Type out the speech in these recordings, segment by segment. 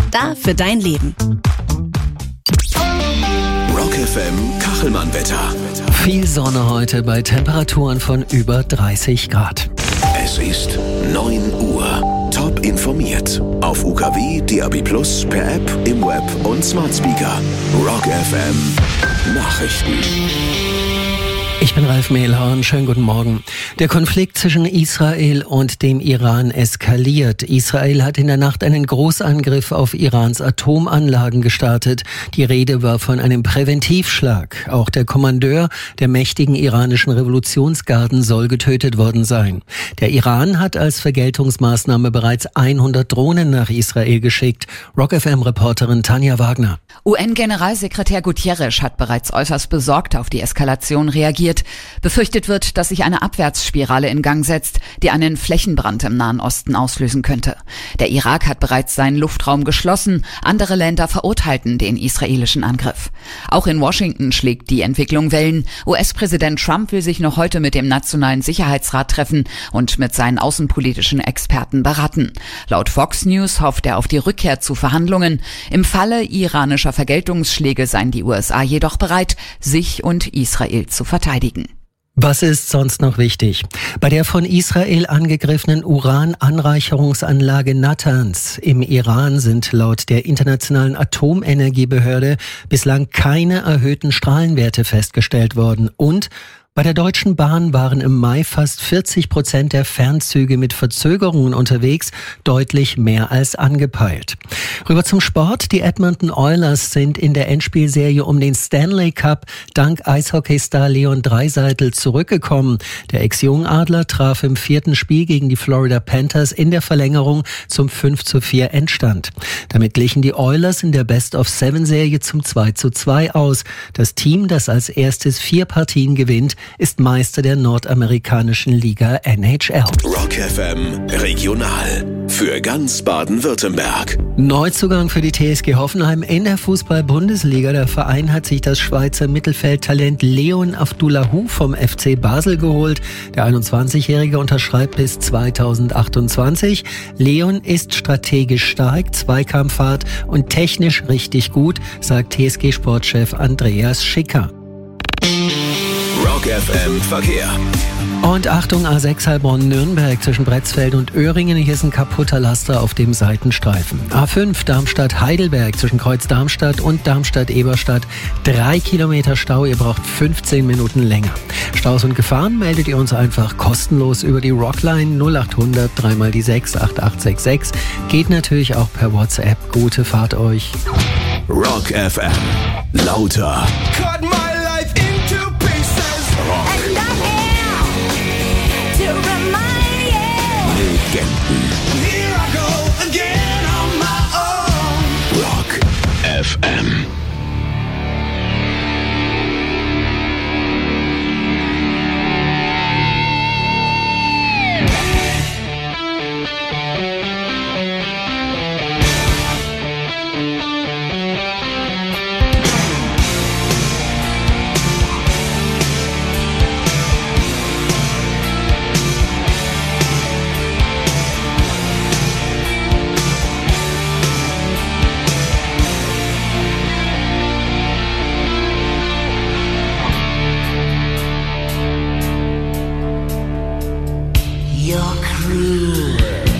Da für dein Leben. Rock FM Kachelmann-Wetter. Viel Sonne heute bei Temperaturen von über 30 Grad. Es ist 9 Uhr. Top informiert. Auf UKW, DAB+, per App, im Web und Smart Speaker. Rock FM Nachrichten. Ich bin Ralf Mehlhorn, schönen guten Morgen. Der Konflikt zwischen Israel und dem Iran eskaliert. Israel hat in der Nacht einen Großangriff auf Irans Atomanlagen gestartet. Die Rede war von einem Präventivschlag. Auch der Kommandeur der mächtigen iranischen Revolutionsgarden soll getötet worden sein. Der Iran hat als Vergeltungsmaßnahme bereits 100 Drohnen nach Israel geschickt. Rock FM-Reporterin Tanja Wagner. UN-Generalsekretär Guterres hat bereits äußerst besorgt auf die Eskalation reagiert. Befürchtet wird, dass sich eine Abwärtsspirale in Gang setzt, die einen Flächenbrand im Nahen Osten auslösen könnte. Der Irak hat bereits seinen Luftraum geschlossen. Andere Länder verurteilten den israelischen Angriff. Auch in Washington schlägt die Entwicklung Wellen. US-Präsident Trump will sich noch heute mit dem Nationalen Sicherheitsrat treffen und mit seinen außenpolitischen Experten beraten. Laut Fox News hofft er auf die Rückkehr zu Verhandlungen. Im Falle iranischer Vergeltungsschläge seien die USA jedoch bereit, sich und Israel zu verteidigen. Was ist sonst noch wichtig? Bei der von Israel angegriffenen Urananreicherungsanlage Natanz im Iran sind laut der Internationalen Atomenergiebehörde bislang keine erhöhten Strahlenwerte festgestellt worden. Und bei der Deutschen Bahn waren im Mai fast 40% der Fernzüge mit Verzögerungen unterwegs, deutlich mehr als angepeilt. Rüber zum Sport. Die Edmonton Oilers sind in der Endspielserie um den Stanley Cup dank Eishockeystar Leon Draisaitl zurückgekommen. Der Ex-Jungadler traf im 4. Spiel gegen die Florida Panthers in der Verlängerung zum 5:4 Endstand. Damit glichen die Oilers in der Best-of-7-Serie zum 2:2 aus. Das Team, das als erstes 4 Partien gewinnt, ist Meister der nordamerikanischen Liga NHL. Rock FM Regional. Für ganz Baden-Württemberg. Neuzugang für die TSG Hoffenheim in der Fußball-Bundesliga. Der Verein hat sich das Schweizer Mittelfeldtalent Leon Avdulahu vom FC Basel geholt. Der 21-Jährige unterschreibt bis 2028. Leon ist strategisch stark, Zweikampfhart und technisch richtig gut, sagt TSG-Sportchef Andreas Schicker. Rock FM Verkehr. Und Achtung, A6 Heilbronn-Nürnberg zwischen Bretzfeld und Öhringen. Hier ist ein kaputter Laster auf dem Seitenstreifen. A5 Darmstadt-Heidelberg zwischen Kreuz Darmstadt und Darmstadt-Eberstadt. 3 Kilometer Stau, ihr braucht 15 Minuten länger. Staus und Gefahren meldet ihr uns einfach kostenlos über die Rockline 0800 3 die 6 8866. Geht natürlich auch per WhatsApp. Gute Fahrt euch. Rock FM. Lauter. Cut my life into pieces. Rock. And I'm here to remind you. Legenden. Here I go again on my own. Rock FM. Your cruel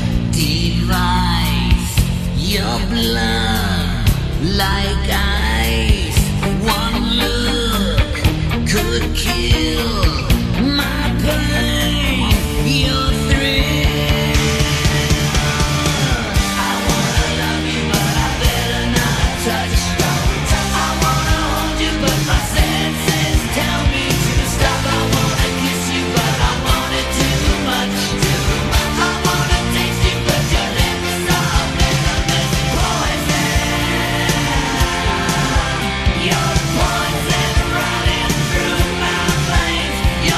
device, your blood like ice. One look could kill my pain. Your thrill. I wanna love you, but I better not touch. I wanna hold you, but my senses tell me to stop. I wanna kiss you, but I want it too much. I wanna taste you, but your lips are venomous poison. Your poison running through my veins.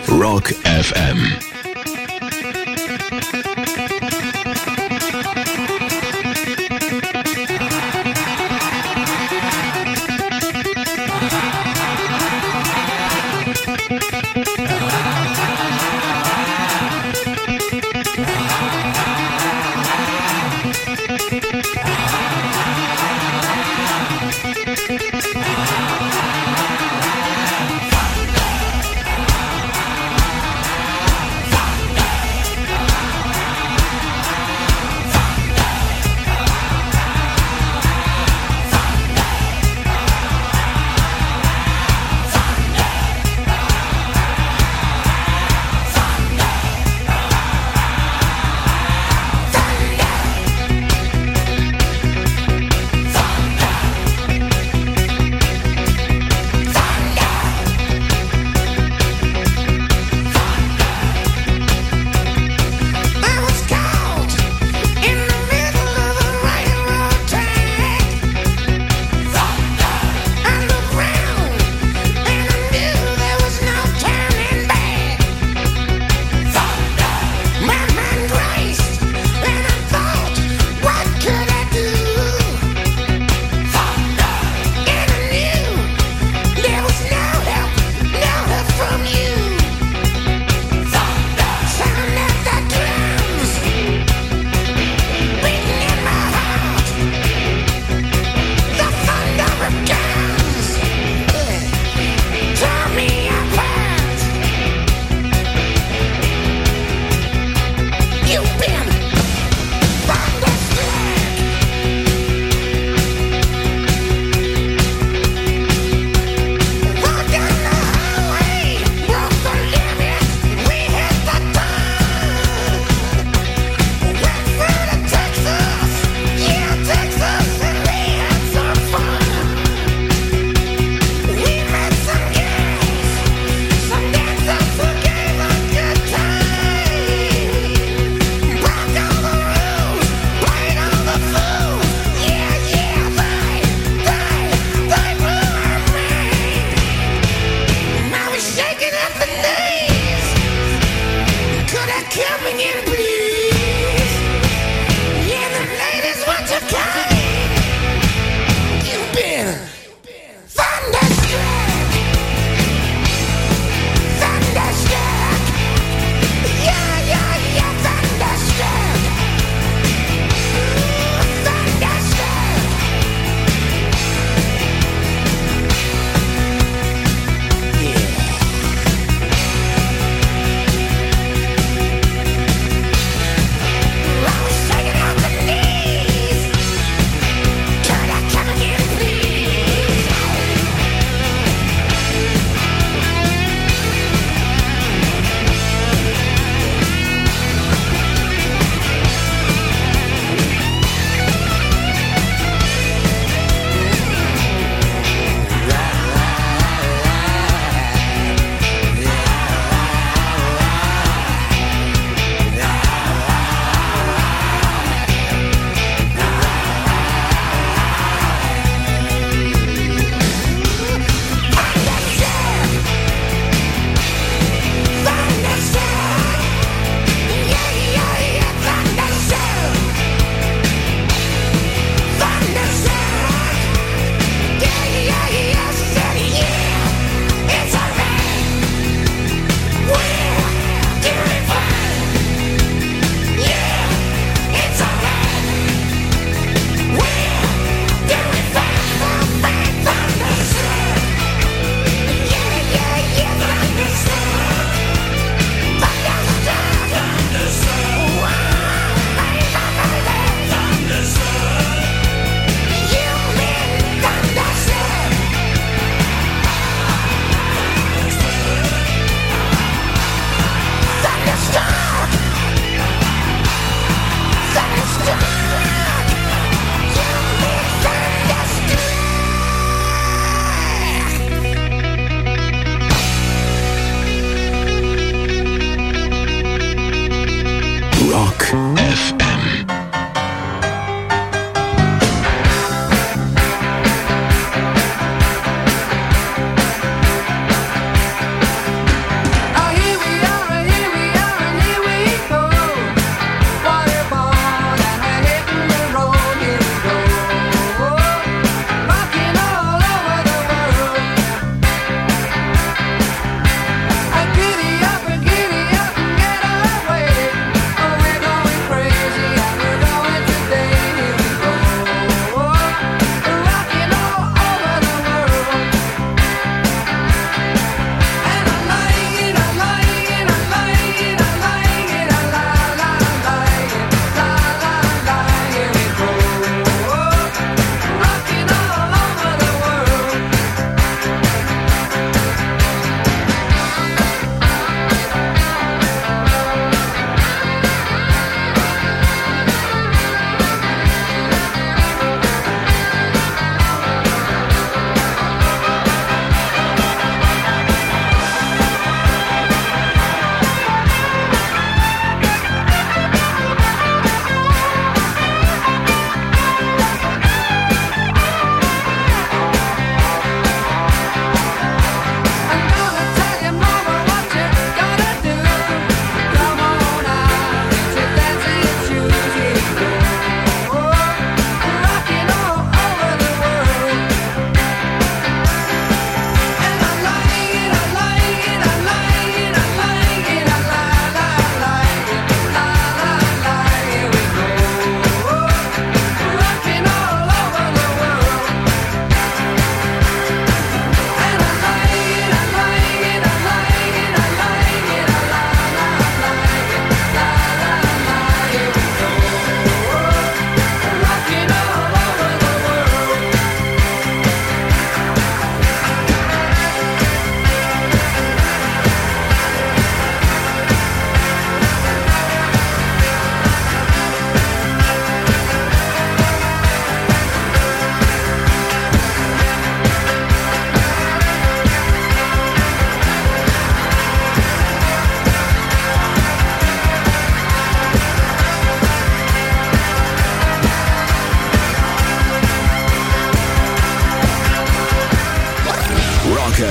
Rock FM.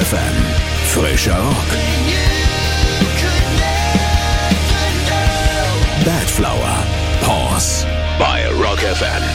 FM. Frischer Rock. Bad Flower. Pause. Bei Rock FM.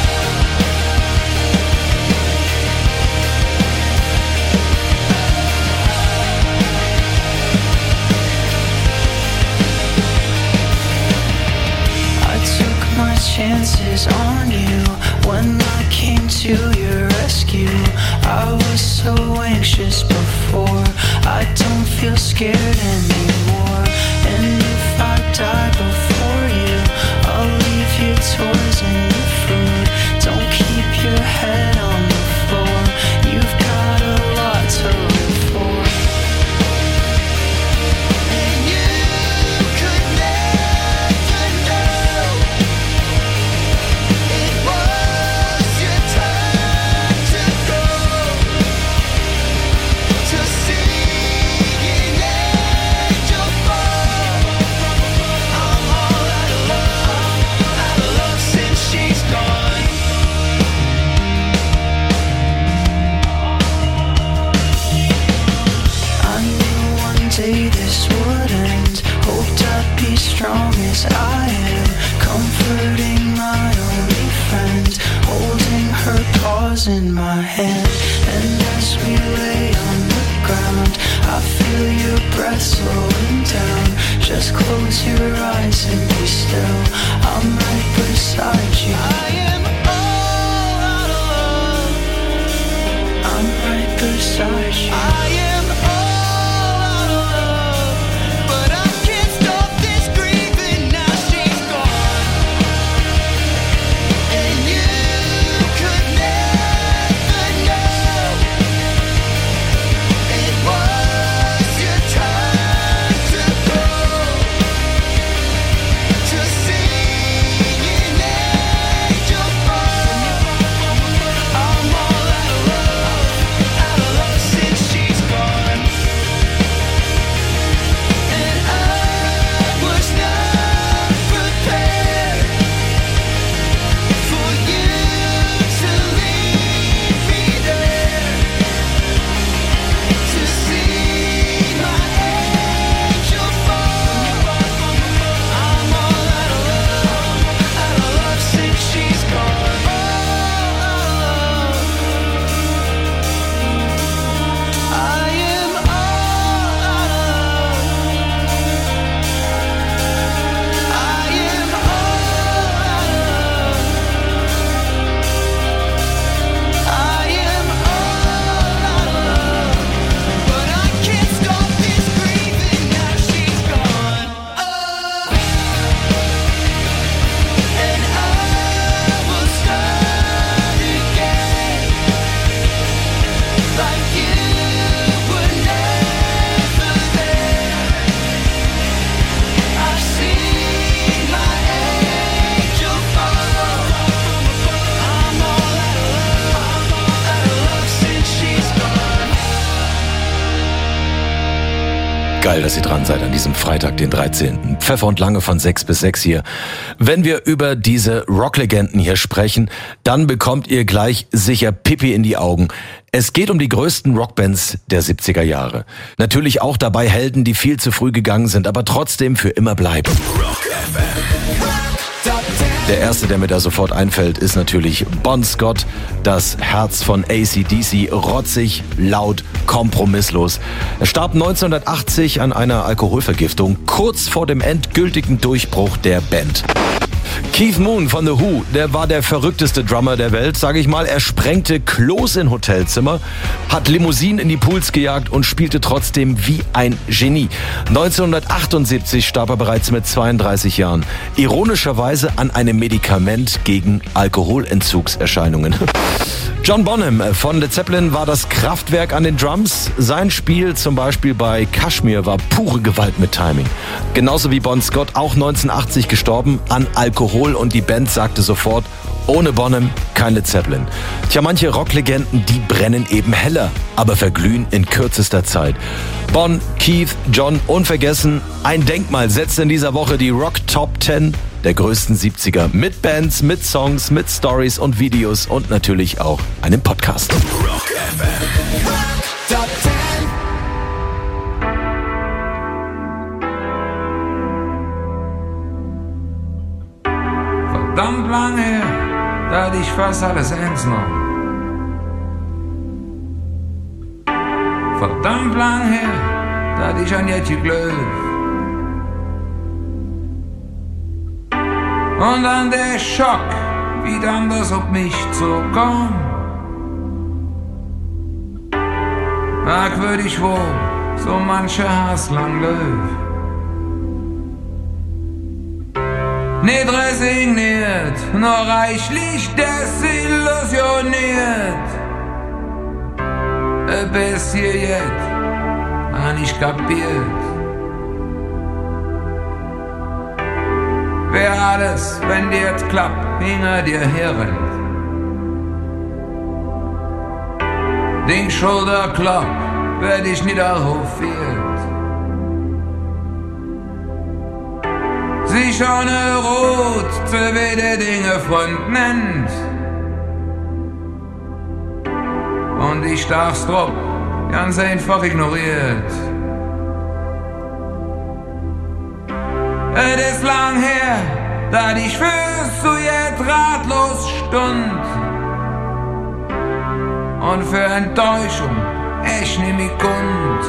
My chances on you when I came to your rescue. I was so anxious before, I don't feel scared anymore. And if I die before you, I'll leave your toys and your food. Don't keep your head on the floor, you've got a lot to live for. And you could never know it was your time to go, to see an angel fall. I'm all out of love since she's gone. I knew one day this would end. Hoped I'd be strong as I am, comforting my only friend, holding her paws in my hand. And as we lay on the ground, I feel your breath slowing down. Just close your eyes and be still, I'm right beside you. I am all out of love, I'm right beside you. I am all out of love, but I can't stop this grieving now she's gone. And you could never know it was your time to go, to see an angel fall. I'm all out of love since she's gone. And I was not prepared for you to leave me there, to see my angel fall. I'm all out of love since she's gone. I am all out of love. I am all out of love. I am all out of love, but I can't stop this grieving now she's gone. Oh, and I will start again, like you were never there. I've seen my angel fall. I'm all out of love since she's gone. Geil, dass ihr dran seid an diesem Freitag, den 13. Pfeffer und Lange von 6 bis 6 hier. Wenn wir über diese Rocklegenden hier sprechen, dann bekommt ihr gleich sicher Pipi in die Augen. Es geht um die größten Rockbands der 70er Jahre. Natürlich auch dabei Helden, die viel zu früh gegangen sind, aber trotzdem für immer bleiben. Rock FM. Der erste, der mir da sofort einfällt, ist natürlich Bon Scott, das Herz von AC/DC, rotzig, laut, kompromisslos. Er starb 1980 an einer Alkoholvergiftung, kurz vor dem endgültigen Durchbruch der Band. Keith Moon von The Who, der war der verrückteste Drummer der Welt, sage ich mal. Er sprengte Klos in Hotelzimmer, hat Limousinen in die Pools gejagt und spielte trotzdem wie ein Genie. 1978 starb er bereits mit 32 Jahren. Ironischerweise an einem Medikament gegen Alkoholentzugserscheinungen. John Bonham von Led Zeppelin war das Kraftwerk an den Drums. Sein Spiel zum Beispiel bei Kashmir war pure Gewalt mit Timing. Genauso wie Bon Scott, auch 1980 gestorben an Alkohol, und die Band sagte sofort, ohne Bonham kein Led Zeppelin. Tja, manche Rocklegenden, die brennen eben heller, aber verglühen in kürzester Zeit. Bon, Keith, John, unvergessen. Ein Denkmal setzt in dieser Woche die Rock Top 10 der größten 70er. Mit Bands, mit Songs, mit Stories und Videos und natürlich auch einem Podcast. Rock FM. Top 10. verdammt lang her, da hatte ich fast alles ernst noch. Verdammt lang her, da hatte ich an Jetje Glöw. Und dann der Schock, wie dann das auf mich zukam. Merkwürdig wohl, so mancher Hass lang Löw. Nicht resigniert, nur reichlich desillusioniert. Bis hier jetzt, nicht kapiert. Wer alles, wenn dir klappt, hinter dir herrennt. Den Schulterklapp werd ich niederhofiert. Sich ohne Rot zu wede Dinge Freund nennt. Und ich darf's drauf ganz einfach ignoriert. Es ist lang her, da ich fürs zu jetzt ratlos stund. Und für Enttäuschung echt nehm ich Grund.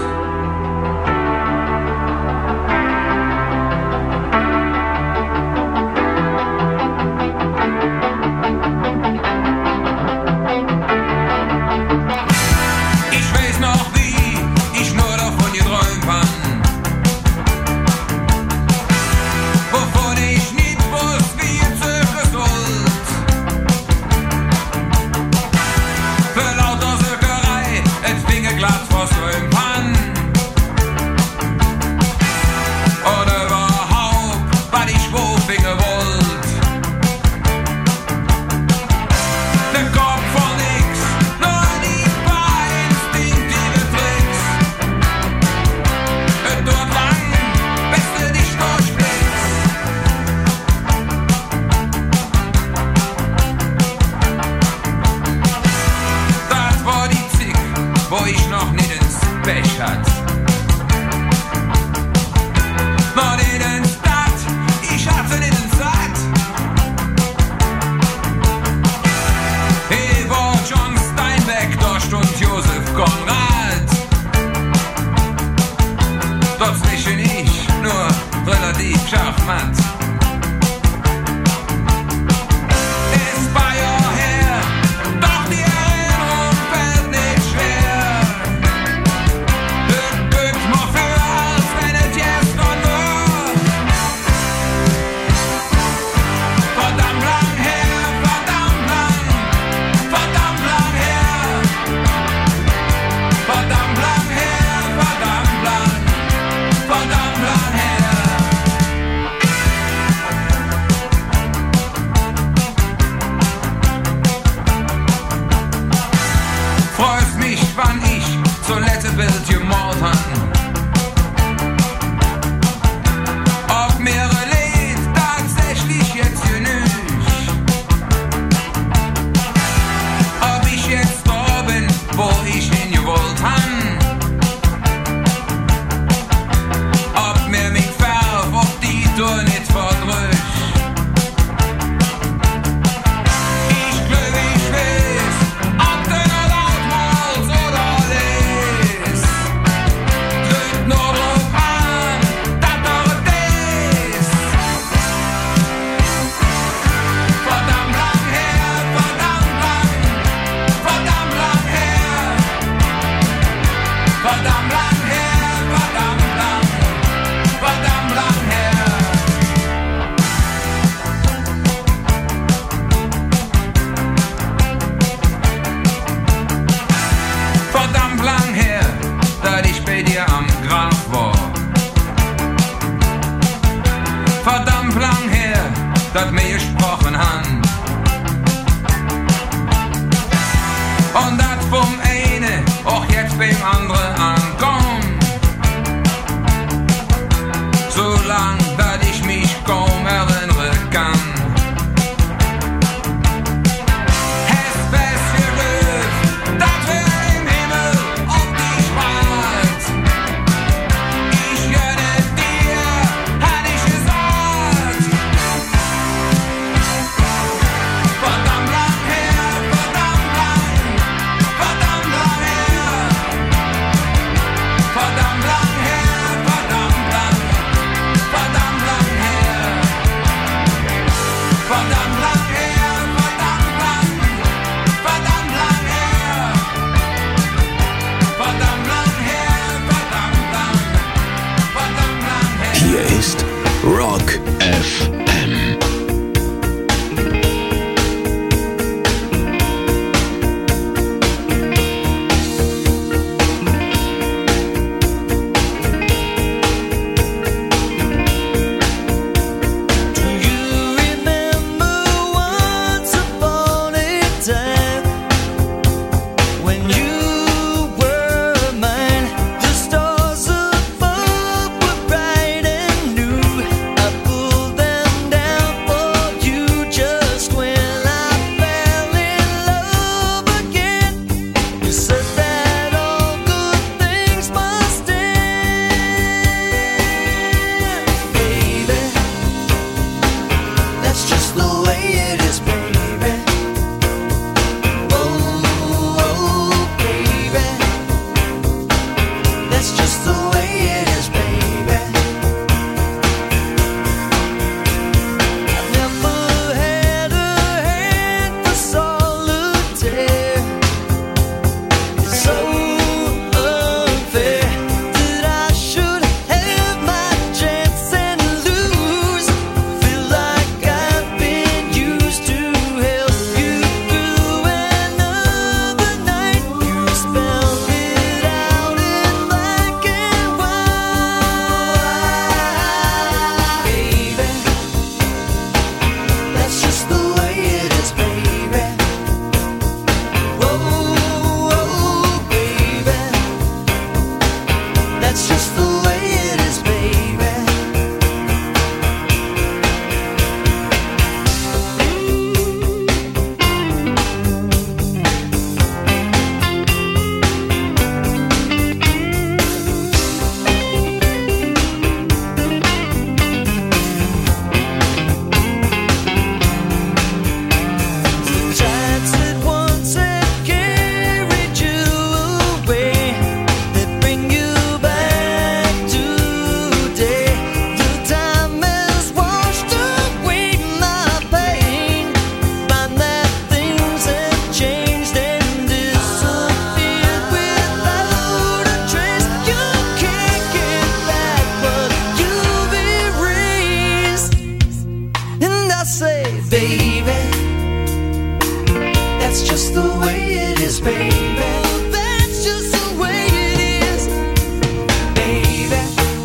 baby. That's just the way it is, baby.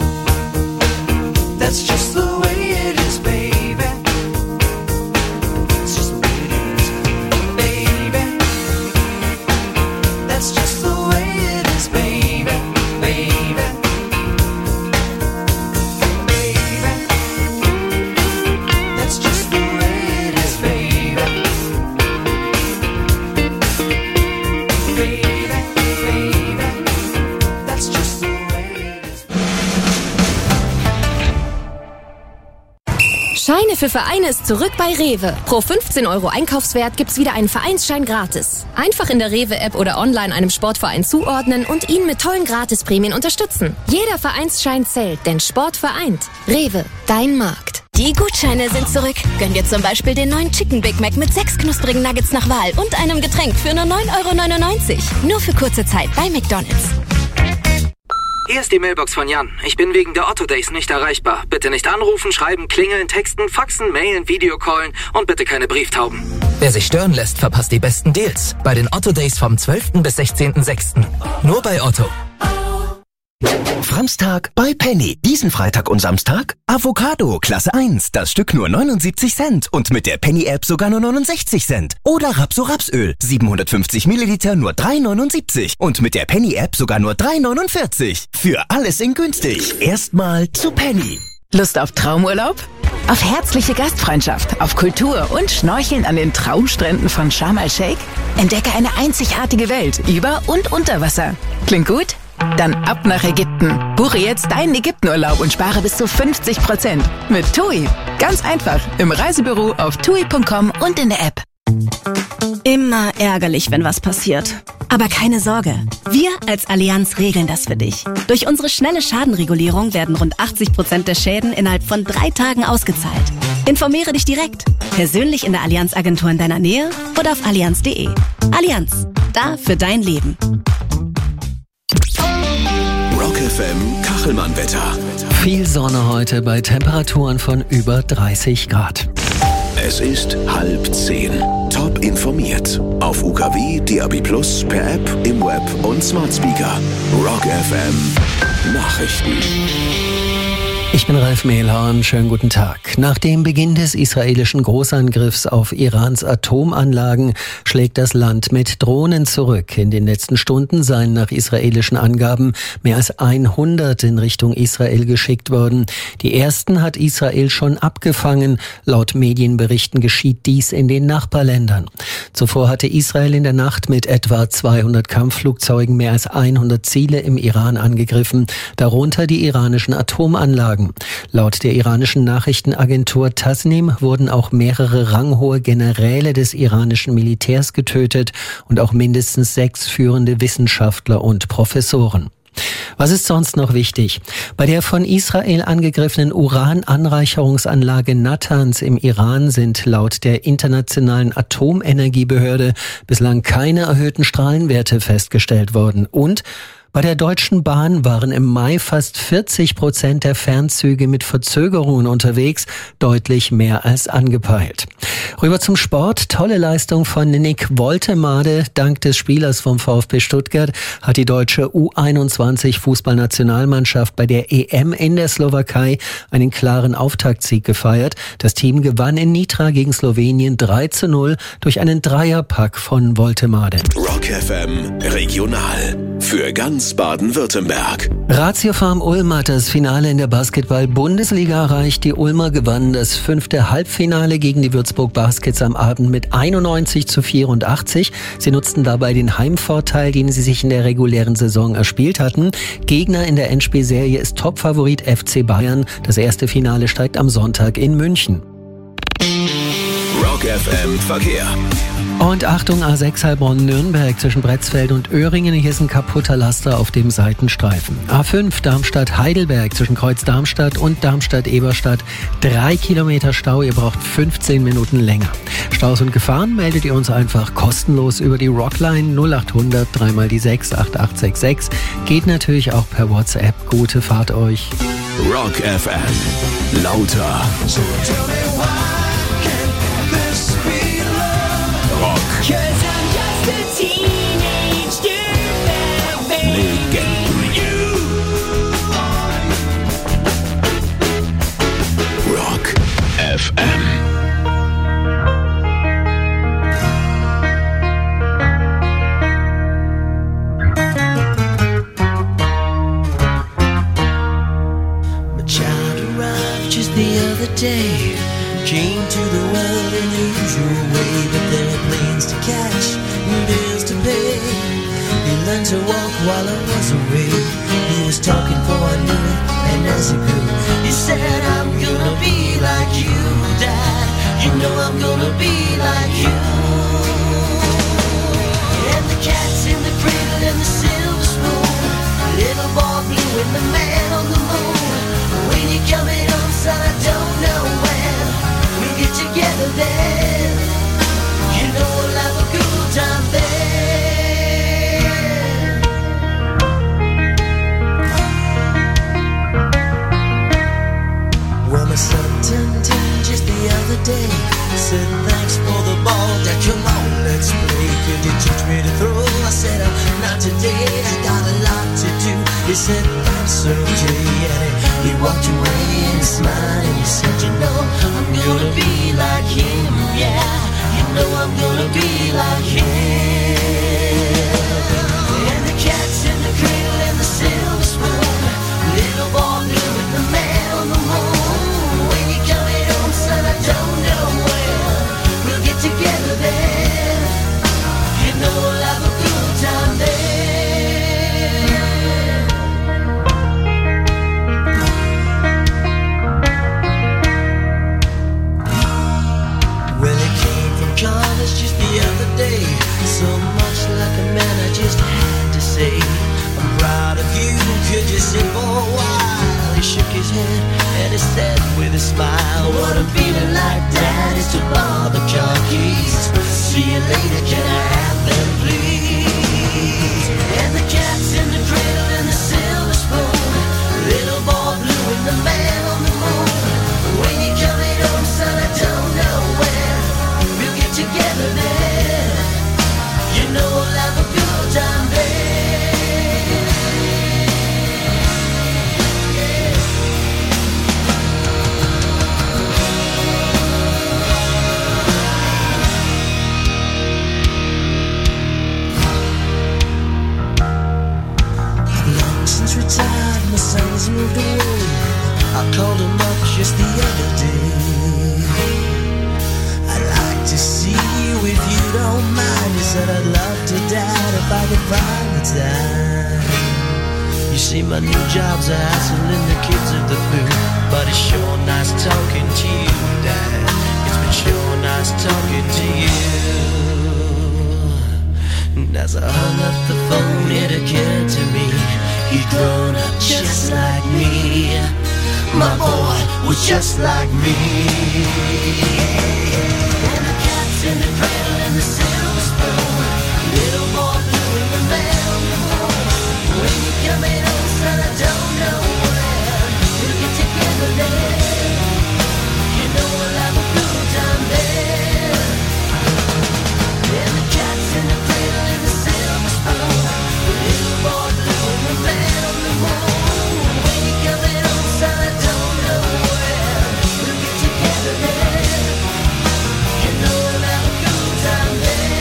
That's just the way it is, baby. It's just the way it is, baby. That's just the way it is, baby, baby. That's just the way it is, baby. Baby, baby. That's just the way it is. Scheine für Vereine ist zurück bei Rewe. Pro 15 € Einkaufswert gibt's wieder einen Vereinsschein gratis. Einfach in der Rewe-App oder online einem Sportverein zuordnen und ihn mit tollen Gratisprämien unterstützen. Jeder Vereinsschein zählt, denn Sport vereint. Rewe, dein Markt. Die Gutscheine sind zurück. Gönn dir zum Beispiel den neuen Chicken Big Mac mit 6 knusprigen Nuggets nach Wahl und einem Getränk für nur 9,99 €. Nur für kurze Zeit bei McDonald's. Hier ist die Mailbox von Jan. Ich bin wegen der Otto Days nicht erreichbar. Bitte nicht anrufen, schreiben, klingeln, texten, faxen, mailen, Videocallen und bitte keine Brieftauben. Wer sich stören lässt, verpasst die besten Deals. Bei den Otto Days vom 12. bis 16.06. Nur bei Otto. Framstag bei Penny. Diesen Freitag und Samstag Avocado Klasse 1, das Stück nur 79 Cent und mit der Penny-App sogar nur 69 Cent. Oder Rapso-Rapsöl, 750 Milliliter nur 3,79 und mit der Penny-App sogar nur 3,49. Für alles in günstig. Erstmal zu Penny. Lust auf Traumurlaub? Auf herzliche Gastfreundschaft, auf Kultur und Schnorcheln an den Traumstränden von Sharm el-Sheikh? Entdecke eine einzigartige Welt über und unter Wasser. Klingt gut? Dann ab nach Ägypten. Buche jetzt deinen Ägyptenurlaub und spare bis zu 50% mit TUI. Ganz einfach im Reisebüro auf tui.com und in der App. Immer ärgerlich, wenn was passiert. Aber keine Sorge, wir als Allianz regeln das für dich. Durch unsere schnelle Schadenregulierung werden rund 80% der Schäden innerhalb von 3 Tagen ausgezahlt. Informiere dich direkt, persönlich in der Allianz-Agentur in deiner Nähe oder auf allianz.de. Allianz, da für dein Leben. Rock FM Kachelmann-Wetter. Viel Sonne heute bei Temperaturen von über 30 Grad. Es ist 9:30. Top informiert. Auf UKW, DAB+, per App, im Web und Smart Speaker. Rock FM Nachrichten. Ich bin Ralf Mehlhorn, schönen guten Tag. Nach dem Beginn des israelischen Großangriffs auf Irans Atomanlagen schlägt das Land mit Drohnen zurück. In den letzten Stunden seien nach israelischen Angaben mehr als 100 in Richtung Israel geschickt worden. Die ersten hat Israel schon abgefangen. Laut Medienberichten geschieht dies in den Nachbarländern. Zuvor hatte Israel in der Nacht mit etwa 200 Kampfflugzeugen mehr als 100 Ziele im Iran angegriffen, darunter die iranischen Atomanlagen. Laut der iranischen Nachrichtenagentur Tasnim wurden auch mehrere ranghohe Generäle des iranischen Militärs getötet und auch mindestens 6 führende Wissenschaftler und Professoren. Was ist sonst noch wichtig? Bei der von Israel angegriffenen Urananreicherungsanlage Natanz im Iran sind laut der Internationalen Atomenergiebehörde bislang keine erhöhten Strahlenwerte festgestellt worden. Und bei der Deutschen Bahn waren im Mai fast 40% der Fernzüge mit Verzögerungen unterwegs, deutlich mehr als angepeilt. Rüber zum Sport. Tolle Leistung von Nick Woltemade. Dank des Spielers vom VfB Stuttgart hat die deutsche U21-Fußballnationalmannschaft bei der EM in der Slowakei einen klaren Auftaktsieg gefeiert. Das Team gewann in Nitra gegen Slowenien 3:0 durch einen Dreierpack von Woltemade. Rock FM Regional. Für ganz Baden-Württemberg. Ratio Farm Ulm hat das Finale in der Basketball-Bundesliga erreicht. Die Ulmer gewannen das 5. Halbfinale gegen die Würzburg Baskets am Abend mit 91:84. Sie nutzten dabei den Heimvorteil, den sie sich in der regulären Saison erspielt hatten. Gegner in der Endspielserie ist Topfavorit FC Bayern. Das erste Finale steigt am Sonntag in München. Rock FM Verkehr. Und Achtung, A6 Heilbronn-Nürnberg zwischen Bretzfeld und Öhringen. Hier ist ein kaputter Laster auf dem Seitenstreifen. A5 Darmstadt-Heidelberg zwischen Kreuz Darmstadt und Darmstadt-Eberstadt. 3 Kilometer Stau, ihr braucht 15 Minuten länger. Staus und Gefahren meldet ihr uns einfach kostenlos über die Rockline 0800 3x6 8866. Geht natürlich auch per WhatsApp. Gute Fahrt euch. Rock FM. Lauter. Rock. 'Cause I'm just a teenager. day came to the world in the usual way, but there were planes to catch and bills to pay. He learned to walk while I was away. He was talking for I knew it, and as he grew, he said, I'm gonna be like you, Dad. You know I'm gonna be like you. And the cat's in the cradle and the silver spoon, little boy blue and the man on the moon. When you're coming home, son, I don't know when we'll get together then. You know we'll have a good time then. Well, my son turned 10 just the other day. Said thanks for the ball, Dad, come on, let's play. Could you teach me to throw? I said, not today, I got a lot to do. He said, that's okay, and he walked away and smiled and he said, you know, I'm gonna be like him, yeah. You know I'm gonna be like him. And the cat's in the cradle and the silver spoon, little boy blue and the man on the moon. When you're coming home, son, I don't know when we'll get together then. You know we'll have a good time then. College just the other day, so much like a man I just had to say, I'm proud of you, could you sit for a while? He shook his head and he said with a smile, what I'm feeling like, Dad, is to borrow the car keys. See you later, can I have them please? And the cat's in the cradle and the silver spoon, little boy blue and the man on the moon. When you're coming home, son, I don't know when together then, you know we'll have a good time then. I've long since retired, my son's moved away. I called him up just the other day. To see you if you don't mind. He said I'd love to, Dad, if I could find the time. You see my new job's a hassle and the kids are the boo, but it's sure nice talking to you, Dad. It's been sure nice talking to you. And as I hung up the phone, it occurred to me, he'd grown up just like me. My boy was just like me. In the cradle and the silver spoon, little boy blue and the man on the moon. When you're coming home, son, I don't know when we'll get together then. You know we'll have a good time then. And the cat's in the cradle and the silver spoon, little boy blue and the man on the moon. When you're coming home, son, I don't know when we'll get together then. You know we'll have a good time then.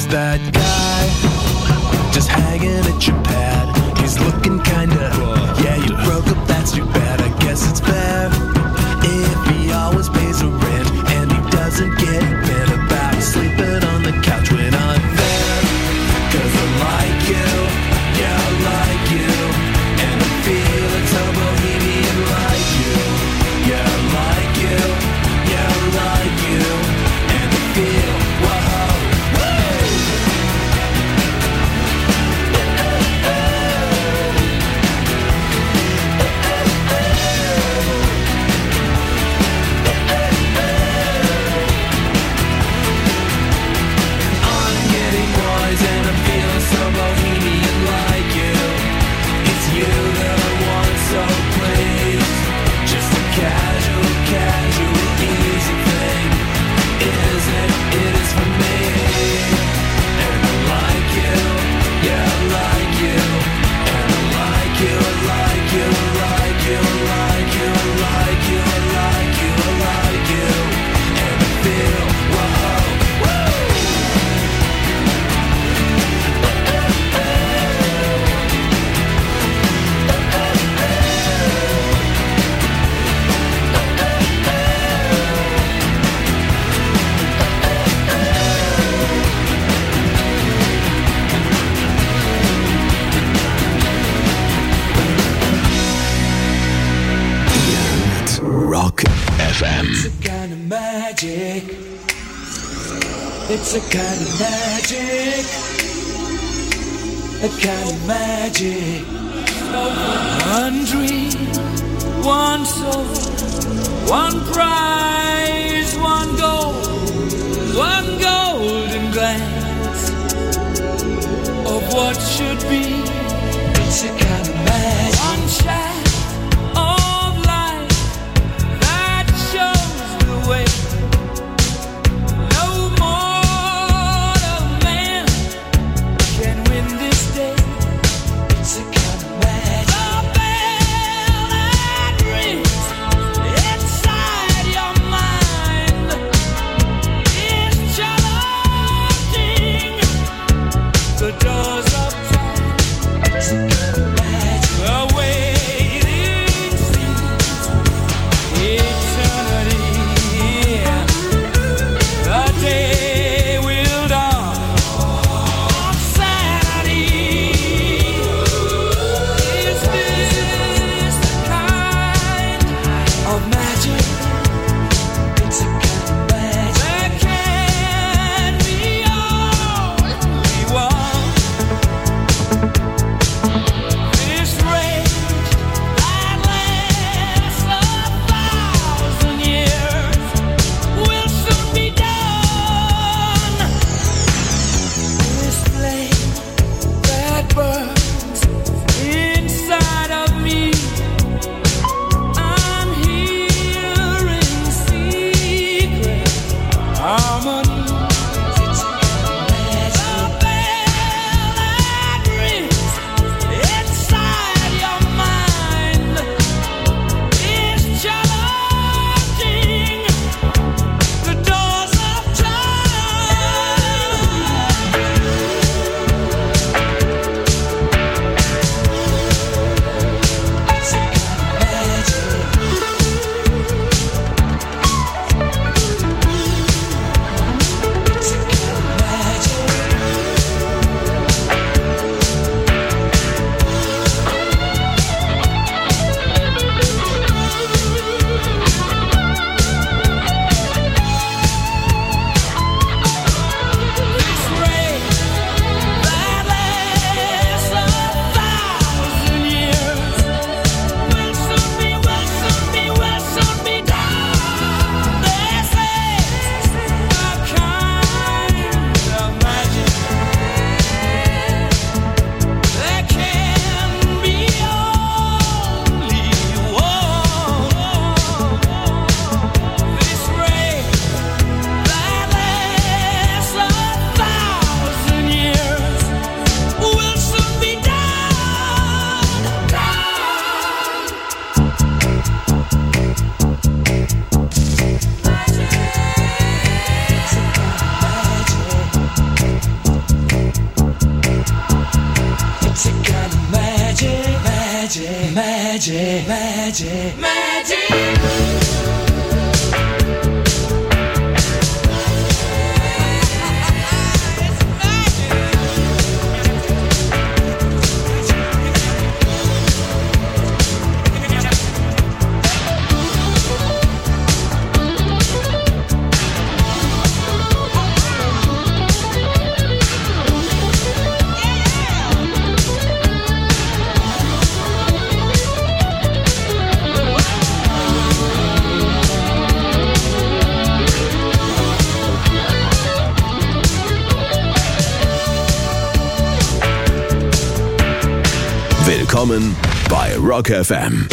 Who's that guy just hanging at your pad? He's looking kinda, yeah, you broke up, that's too bad. I guess it's fair if he always pays the rent and he doesn't get mad about sleeping on the couch when I'm there. 'Cause I like you, yeah, I like you, and I feel it's so bohemian like you. Yeah, I like you, yeah, I like you, and I feel, whoa, I'm getting wise and I'm feeling so bohemian like you. It's you that I want, so please. Just a casual, easy thing. It is for me. And I like you, yeah, I like you. And I like you, I like you, I like you, I like you, I like you, I like you, I like you. And I feel, whoa, whoa. Rock FM. It's a kind of magic. It's a kind of magic. A kind of magic. One dream, one soul, one prize, one goal, one golden glance of what should be. It's a kind of magic. One shaft of light that shows the way. No mortal man can win this day. It's a kind of magic. The bell that rings inside your mind is challenging the doors of time. It's a kind of magic. Magic, magic, magic, magic. Willkommen bei Rock FM.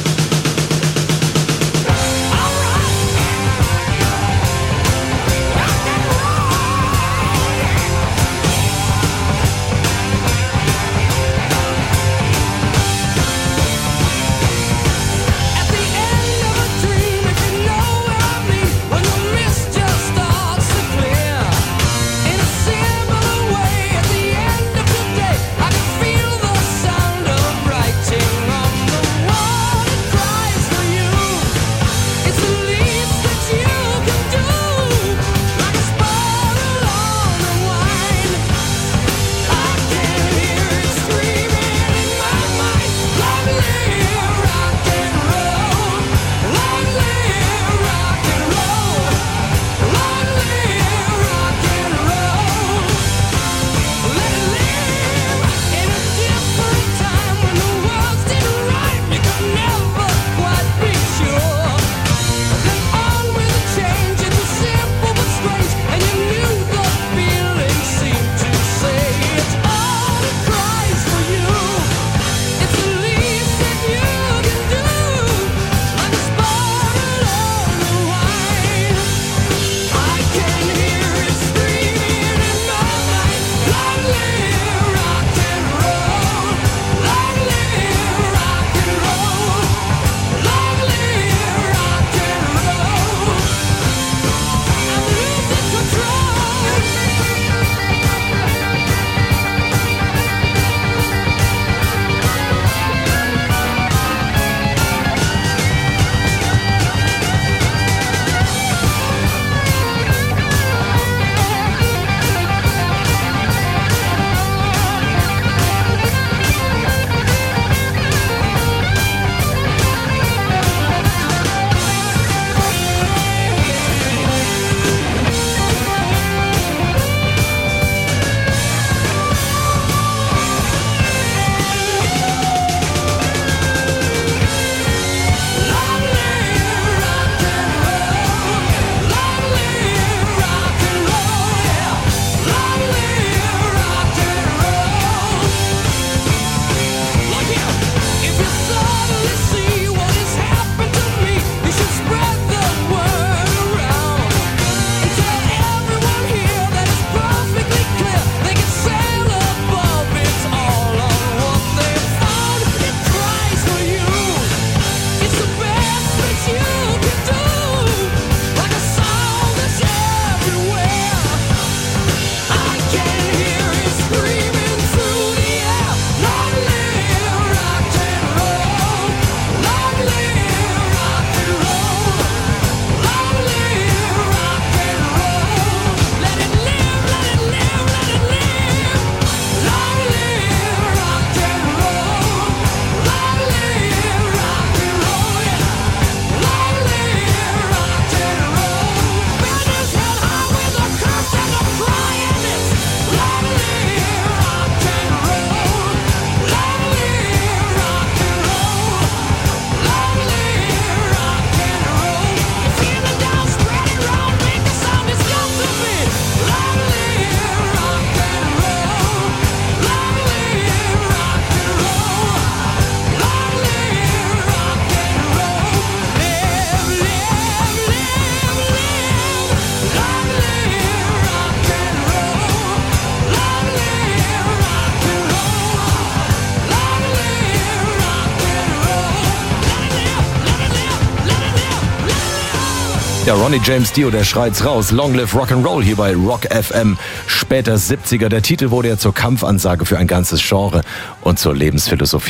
Ja, Ronnie James Dio, der schreit's raus. Long live Rock'n'Roll hier bei Rock FM. Später 70er. Der Titel wurde ja zur Kampfansage für ein ganzes Genre und zur Lebensphilosophie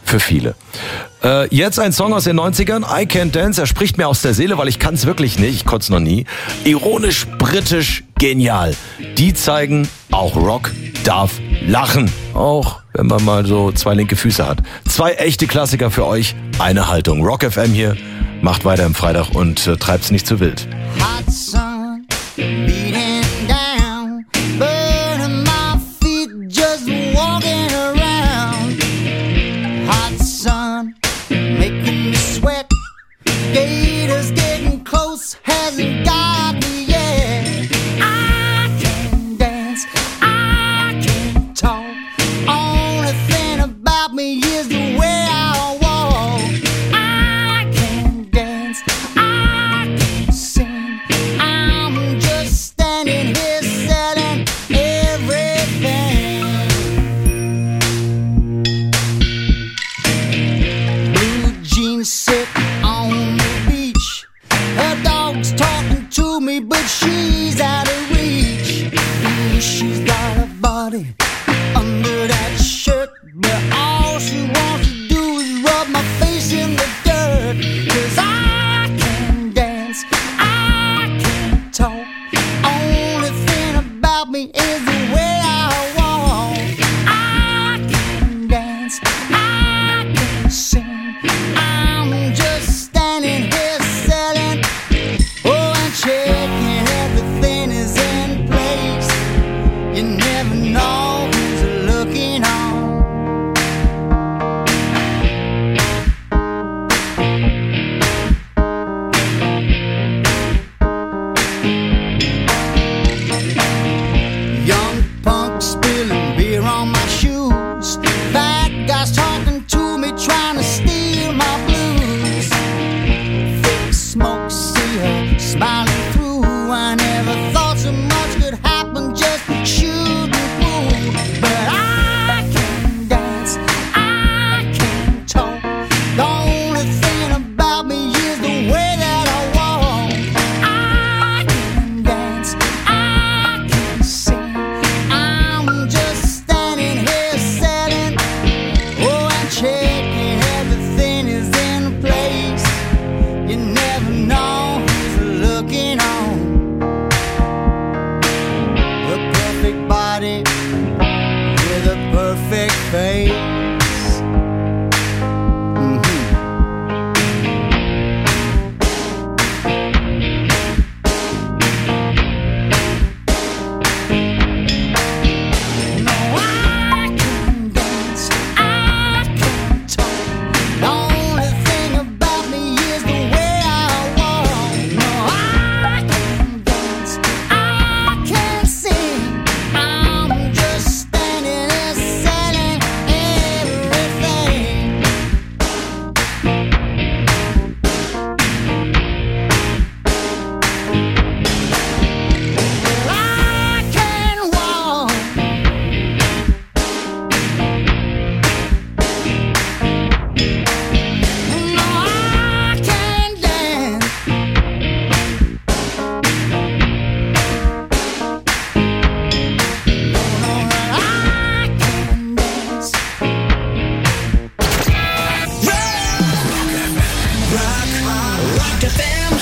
für viele. Jetzt ein Song aus den 90ern, I Can't Dance. Er spricht mir aus der Seele, weil ich kann es wirklich nicht. Ich konnte es noch nie. Ironisch, britisch, genial. Die zeigen, auch Rock darf lachen. Auch wenn man mal so zwei linke Füße hat. Zwei echte Klassiker für euch, eine Haltung. Rock FM hier, macht weiter am Freitag und treibt's nicht zu wild. Hot sun beating down, burning my feet just walking around. Hot sun making me sweat. Gators getting close, hasn't got me yet. I can dance, I can talk. Only thing about me is the way I walk. I can dance, I can sing. I'm just standing here selling everything. Blue jeans sit on the beach. Her dog's talking to me, but she's out of reach. She's got a body under that shirt, but all she wants to do is rub my face in the dirt. 'Cause I can dance, I can talk. Only thing about me is the way I walk. I can dance, I can sing. I'm just standing here selling, oh, and checking everything is in place. You never know who's looking on. Young punk spilling beer on my shoes. Bad guys talking to me, trying to steal my blues. Thick smoke, see her smiling through. I never thought so much could happen, just shooting through. But I can dance, I can talk. The only thing about me is the way that I walk. I can dance, I can sing. I'm just standing here selling, oh, and checking everything is in place. You never know who's looking on. The perfect body with a perfect face. The only thing about me is the way I walk. No, I can dance, I can sing. I'm just standing there selling everything. I can walk. No, I can dance. I can dance. Rock FM.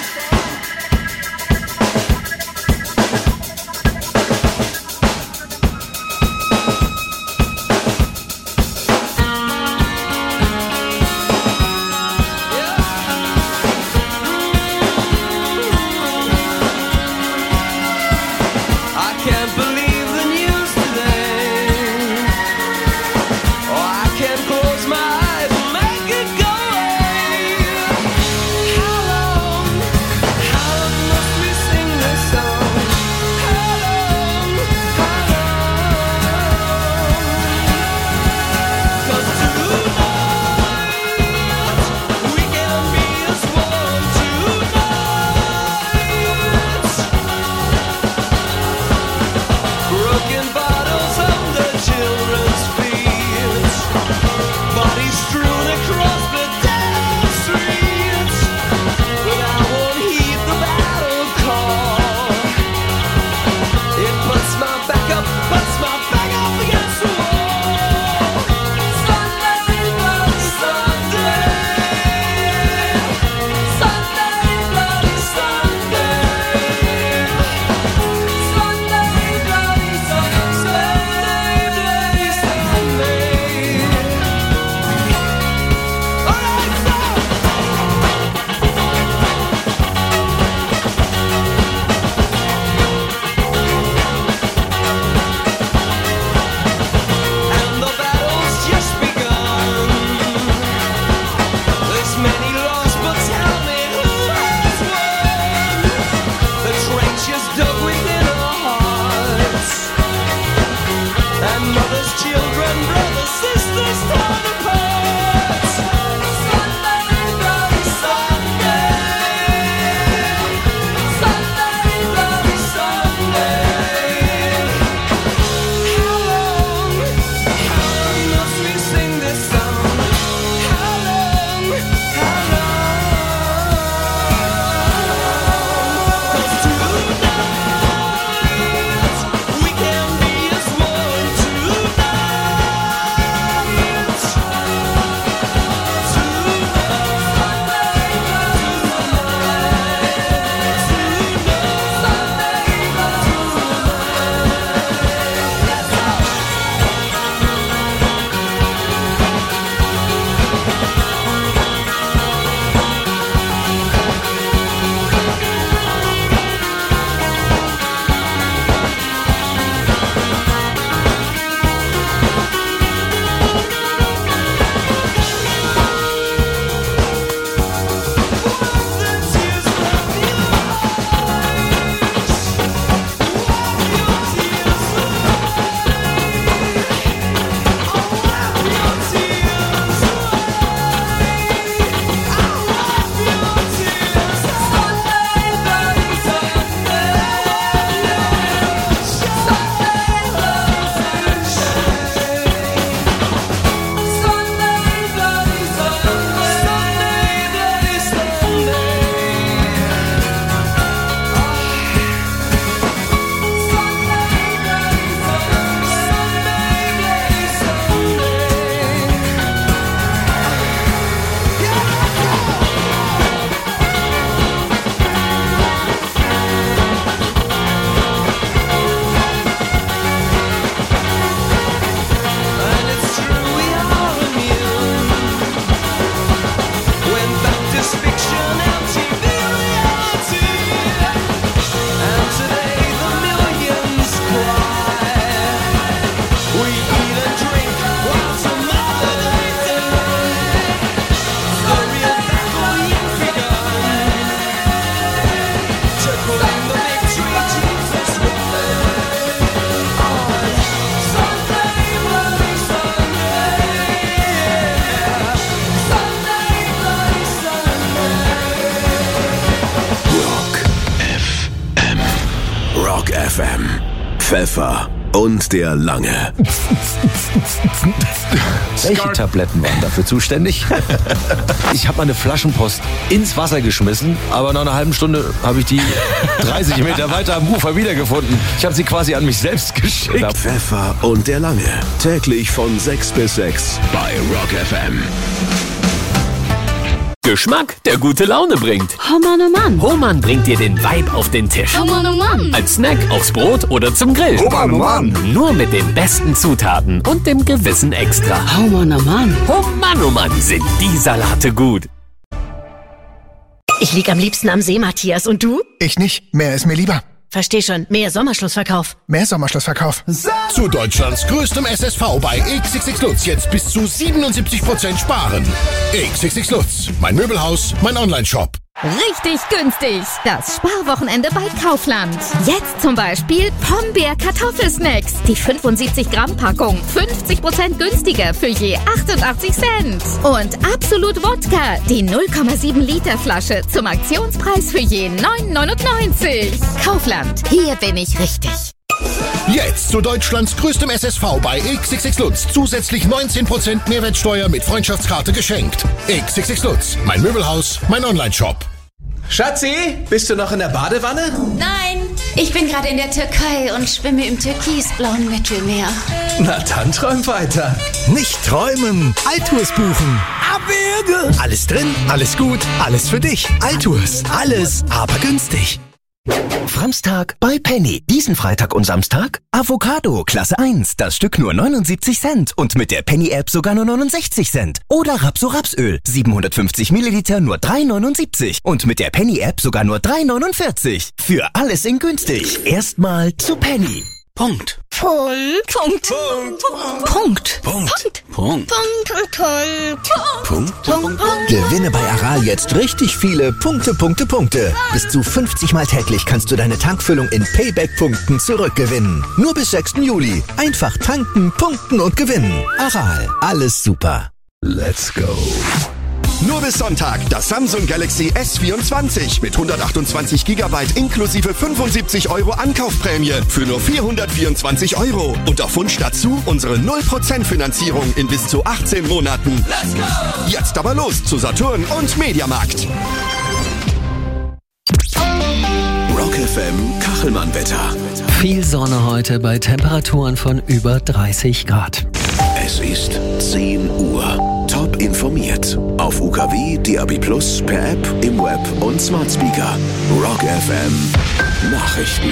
I can't believe the news today. Oh, I can't close my eyes and make it go away. How long must we sing this song? How long? 'Cause tonight we can be as one tonight. Pfeffer und der Lange. Welche Tabletten waren dafür zuständig? Ich habe meine Flaschenpost ins Wasser geschmissen, aber nach einer halben Stunde habe ich die 30 Meter weiter am Ufer wiedergefunden. Ich habe sie quasi an mich selbst geschickt. Pfeffer und der Lange. Täglich von 6 bis 6 bei Rock FM. Geschmack, der gute Laune bringt. Oh Mann, oh Mann. Hohmann bringt dir den Vibe auf den Tisch. Oh Mann, oh Mann. Als Snack, aufs Brot oder zum Grill. Oh Mann, oh Mann. Nur mit den besten Zutaten und dem gewissen Extra. Oh Mann, oh Mann. Oh Mann, sind die Salate gut. Ich lieg am liebsten am See, Matthias. Und du? Ich nicht. Mehr ist mir lieber. Versteh schon. Mehr Sommerschlussverkauf. Mehr Sommerschlussverkauf. Zu Deutschlands größtem SSV bei XXX Lutz jetzt bis zu 77% sparen. XXX Lutz. Mein Möbelhaus, mein Onlineshop. Richtig günstig. Das Sparwochenende bei Kaufland. Jetzt zum Beispiel Pombeer Kartoffelsnacks. Die 75 Gramm Packung 50% günstiger für je 88 Cent. Und Absolut Wodka. Die 0,7 Liter Flasche zum Aktionspreis für je 9,99. Kaufland. Hier bin ich richtig. Jetzt zu Deutschlands größtem SSV bei XXX Lutz. Zusätzlich 19% Mehrwertsteuer mit Freundschaftskarte geschenkt. XXX Lutz. Mein Möbelhaus, mein Onlineshop. Schatzi, bist du noch in der Badewanne? Nein, ich bin gerade in der Türkei und schwimme im türkisblauen Mittelmeer. Na dann träum weiter. Nicht träumen, Altours buchen. Abwürge. Alles drin, alles gut, alles für dich. Altours, alles, aber günstig. Framstag bei Penny. Diesen Freitag und Samstag Avocado Klasse 1. Das Stück nur 79 Cent und mit der Penny-App sogar nur 69 Cent. Oder Rapso-Rapsöl. 750 Milliliter nur 3,79 und mit der Penny-App sogar nur 3,49. Für alles in günstig. Erstmal zu Penny. Punkt. Punkt. Gewinne bei Aral jetzt richtig viele Punkte. Bis zu 50 Mal täglich kannst du deine Tankfüllung in Payback-Punkten zurückgewinnen. Nur bis 6. Juli. Einfach tanken, punkten und gewinnen. Aral. Alles super. Let's go. Nur bis Sonntag das Samsung Galaxy S24 mit 128 GB inklusive 75 € Ankaufprämie für nur 424 €. Und auf Wunsch dazu unsere 0% Finanzierung in bis zu 18 Monaten. Let's go! Jetzt aber los zu Saturn und Mediamarkt. Rock FM Kachelmann-Wetter. Viel Sonne heute bei Temperaturen von über 30 Grad. Es ist 10 Uhr. Top informiert. Auf UKW, DAB+, per App, im Web und Smart Speaker. Rock FM Nachrichten.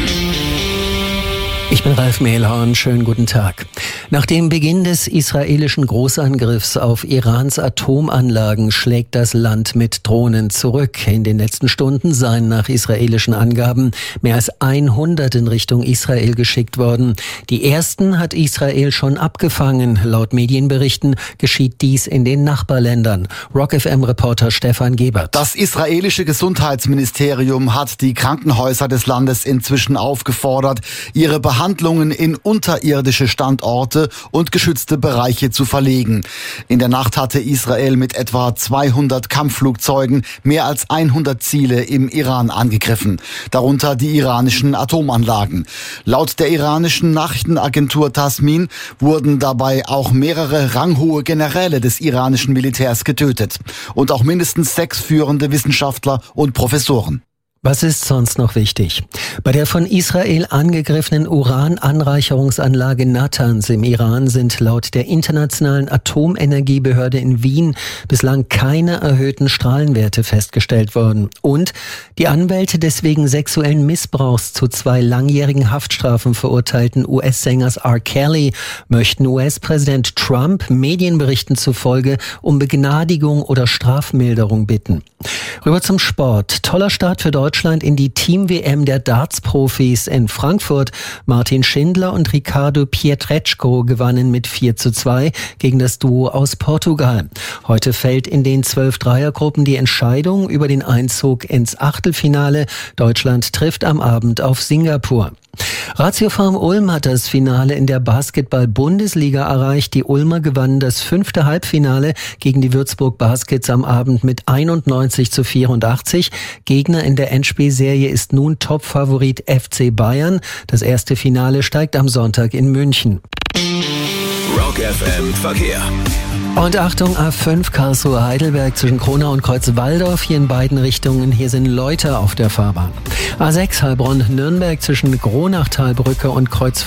Ich bin Ralf Mehlhorn, schönen guten Tag. Nach dem Beginn des israelischen Großangriffs auf Irans Atomanlagen schlägt das Land mit Drohnen zurück. In den letzten Stunden seien nach israelischen Angaben mehr als 100 in Richtung Israel geschickt worden. Die ersten hat Israel schon abgefangen. Laut Medienberichten geschieht dies in den Nachbarländern. Rock FM-Reporter Stefan Gebert. Das israelische Gesundheitsministerium hat die Krankenhäuser des Landes inzwischen aufgefordert, ihre Behandlungen in unterirdische Standorte und geschützte Bereiche zu verlegen. In der Nacht hatte Israel mit etwa 200 Kampfflugzeugen mehr als 100 Ziele im Iran angegriffen, darunter die iranischen Atomanlagen. Laut der iranischen Nachrichtenagentur Tasmin wurden dabei auch mehrere ranghohe Generäle des iranischen Militärs getötet und auch mindestens 6 führende Wissenschaftler und Professoren. Was ist sonst noch wichtig? Bei der von Israel angegriffenen Urananreicherungsanlage Natanz im Iran sind laut der Internationalen Atomenergiebehörde in Wien bislang keine erhöhten Strahlenwerte festgestellt worden. Und die Anwälte des wegen sexuellen Missbrauchs zu 2 langjährigen Haftstrafen verurteilten US-Sängers R. Kelly möchten US-Präsident Trump Medienberichten zufolge um Begnadigung oder Strafmilderung bitten. Rüber zum Sport. Toller Start für Deutschland in die Team-WM der Darts-Profis in Frankfurt. Martin Schindler und Ricardo Pietreczko gewannen mit 4:2 gegen das Duo aus Portugal. Heute fällt in den 12 Dreiergruppen die Entscheidung über den Einzug ins Achtelfinale. Deutschland trifft am Abend auf Singapur. Ratio Farm Ulm hat das Finale in der Basketball-Bundesliga erreicht. Die Ulmer gewannen das 5. Halbfinale gegen die Würzburg Baskets am Abend mit 91:84. Gegner in der Endspielserie ist nun Topfavorit FC Bayern. Das erste Finale steigt am Sonntag in München. Rock FM Verkehr. Und Achtung, A5 Karlsruhe-Heidelberg zwischen Kronau und Kreuzwaldorf. Hier in beiden Richtungen. Hier sind Leute auf der Fahrbahn. A6 Heilbronn-Nürnberg zwischen Gronachtalbrücke und Kreuz